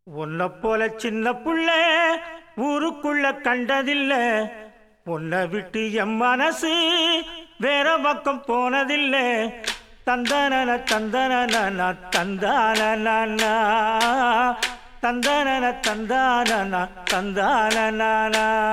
உன்னை போல சின்ன புள்ள ஊருக்குள்ள கண்டதில்ல. உன்னை விட்டு என் மனசு வேற பக்கம் போனதில்ல. தந்தன தந்தன தந்தான தந்தன தந்தான தந்தான.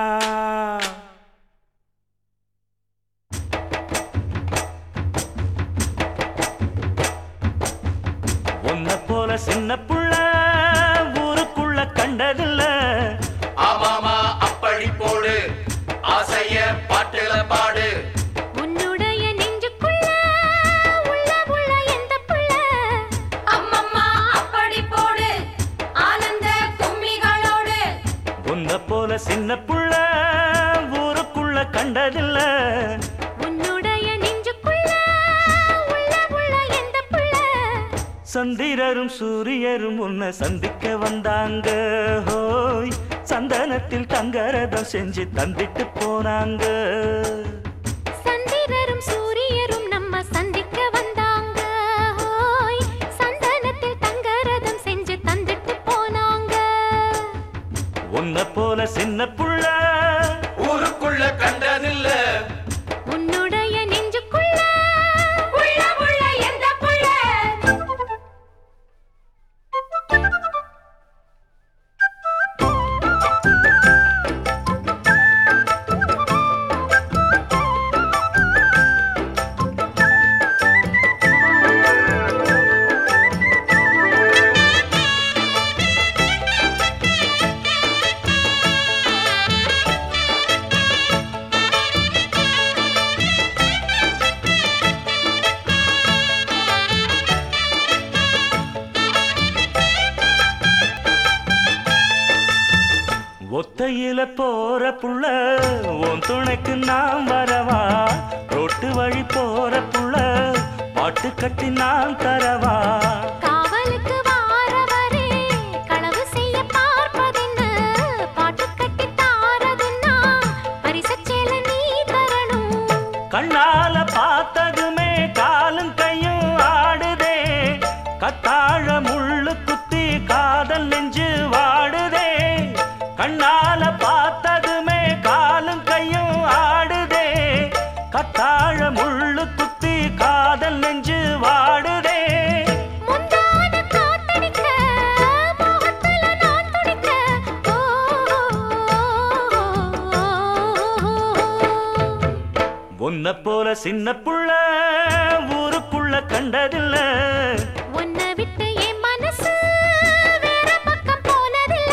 உன்னை போல சின்ன புள்ள ஊருக்குள்ள கண்டதில்ல. ஆமாமா அப்படி போடு, ஆசைய பாட்டுல பாடு. உன்னுடைய நெஞ்சுக்குள்ள உள்ள உள்ள எந்த புள்ள. அம்மம்மா அப்படி போடு, ஆனந்த கும்மிகளோடு. உன்னை போல சின்ன புள்ள ஊருக்குள்ள கண்டதில்ல. உன்னுடைய நெஞ்சுக்குள்ள உள்ள உள்ள எந்த புள்ள. சந்திரரும் சூரியரும் உன்னை சந்திக்க வந்தாங்க. ஹோய் சந்தனத்தில் தங்கரதம் செஞ்சு தந்திட்டு போனாங்க. சந்திரரும் சூரியரும் நம்ம சந்திக்க வந்தாங்க. ஹோய் சந்தனத்தில் தங்கரதம் செஞ்சு தந்திட்டு போனாங்க. உன்னை போல சின்ன புள்ள ஊருக்குள்ள கண்டதில்ல. உன்னுடைய நெஞ்சுக்குள்ள உள்ள உள்ள எந்த புள்ள. ஒத்தையில போற புள்ள உன் துணைக்கு நான் வரவா. ரோட்டு வழி போற புள்ள பாட்டு கட்டி நான் தரவா. காவலுக்கு வாரவரே களவு செய்ய பார்ப்பதென்ன. பாட்டு கட்டி தாரதுன்னா பரிசச்சேல நீ தரணும். கண்ணால பார்த்ததுமே காலும் கையும் ஆடுதே. கத்தாழ முள்ளு குத்தி காதல் நெஞ்சு வாடுதே. கண்ணால பார்த்ததுமே காலும் கையும் ஆடுதே. கத்தாழ முள்ளு குத்தி காதல் நெஞ்சு வாடுதே. முந்தான காத்தடிக்க மோகத்துல நான் துடிக்க. ஓ உன்னை போல சின்ன புள்ள ஊருக்குள்ள கண்டதில்ல. உன்னை விட்டு என் மனசு வேற பக்கம் போனதில்ல.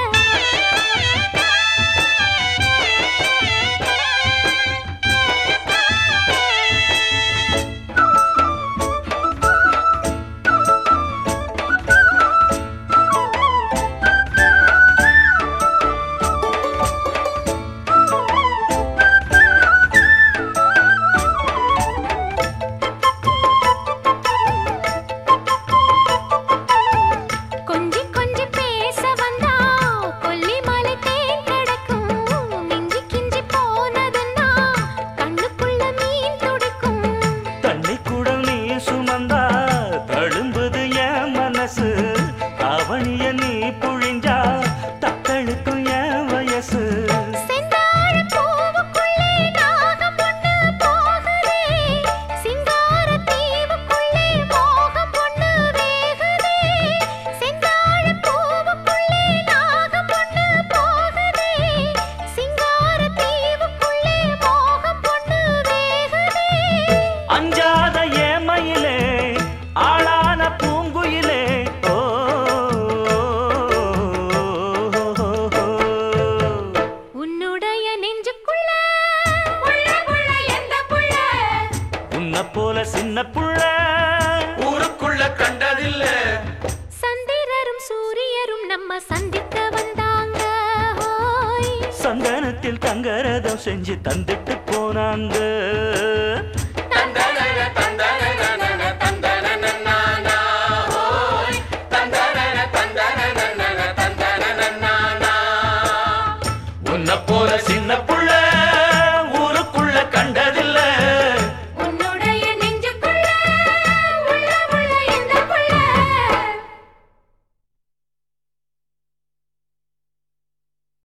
கொஞ்சி கொஞ்சி பேச வந்தா கொல்லிமலை தேன் கிடக்கும். மிஞ்சி கிஞ்சி போனதுன்னா கண்ணுக்குள்ள மீன் துடிக்கும். தண்ணி குடம் நீ சுமந்தா தழும்புது என் மனசு. தாவணிய நீ புழிஞ்சா தத்தழுக்கும் என் வயசு. செந்தாழப் பூவுக்குள்ளே நாகம் ஒண்ணு போகுதே. சிங்காரத் தீவுக்குள்ளே மோகம் ஒண்ணு வேகுதே. செந்தாழப் பூவுக்குள்ளே நாகம் ஒண்ணு போகுதே. சிங்காரத் தீவுக்குள்ளே மோகம் ஒண்ணு வேகுதே. அஞ்சாத ஏமையிலே ஆளான பூங்குயிலே. ஓ உன்னுடைய நெஞ்சுக்குள்ள உள்ள உள்ள எந்த புள்ள. உன்னை போல சின்ன புள்ள ஊருக்குள்ள கண்டதில்ல. சந்திரரும் சூரியரும் நம்ம சந்திக்க வந்தாங்க. ஹோய் சந்தனத்தில் தங்கரதம் செஞ்சு தந்துட்டு போனாங்க.